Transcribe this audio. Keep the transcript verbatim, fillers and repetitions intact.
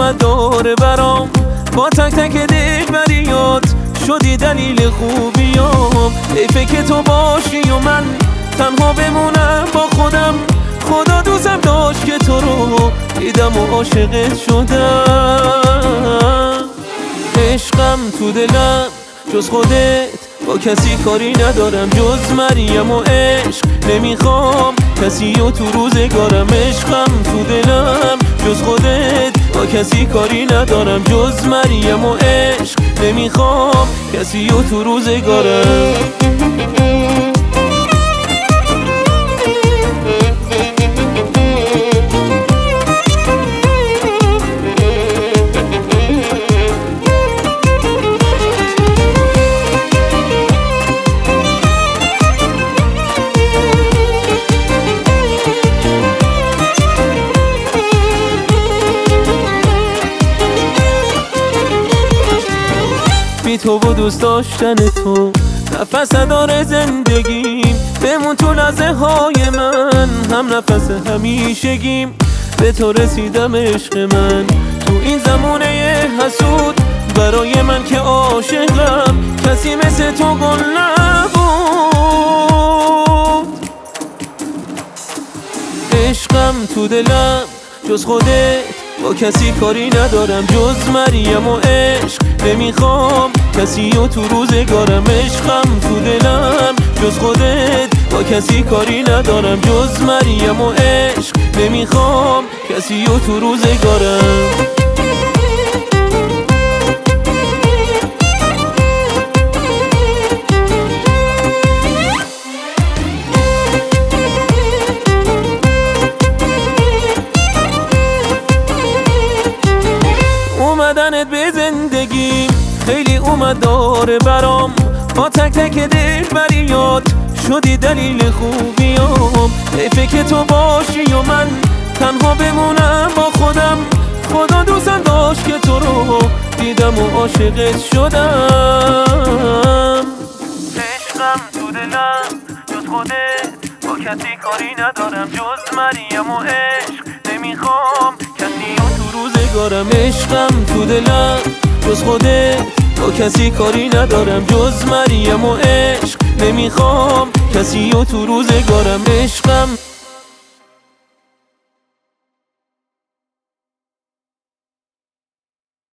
اومد داره برام، با تک تک دلبریات شدی دلیل خوبیام. حیفه که تو باشی و من تنها بمونم با خودم، خدا دوستم داشت که تو رو دیدم و عاشقت شدم. عشقم تو دلم جز خودت با کسی کاری ندارم، جز مریم و عشق نمیخوام کسی و تو روزگارم. عشقم تو دلم جز خودت با کسی کاری ندارم، جز مریم و عشق نمیخوام کسی و تو روزگارم. بی تو و دوست داشتن تو نفس داره زندگیم، بمون تو لحظه های من هم نفس همیشگیم. به تو رسیدم عشق من تو این زمانه حسود، برای من که عاشقم کسی مثل تو گل نبود. عشقم تو دلم جز خودت با کسی کاری ندارم، جز مریم و عشق نمیخوام کسی و تو روزگارم. عشقم تو دلم جز خودت با کسی کاری ندارم، جز مریم و عشق نمیخوام کسی و تو روزگارم. اومدنت به زندگیم خیلی اومد داره برام، با تک تک دلبریات شدی دلیل خوبیام. حیفه که تو باشی و من تنها بمونم با خودم، خدا دوستم داشت که تو رو دیدم و عاشقت شدم. عشقم تو دلم جز خودت با کسی کاری ندارم، جز مریم و عشق نمیخوام کسی و تو روزگارم. عشقم تو دلم جز خودت با کسی کاری ندارم، جز مریم و عشق نمیخوام کسی و تو روزگارم. عشقم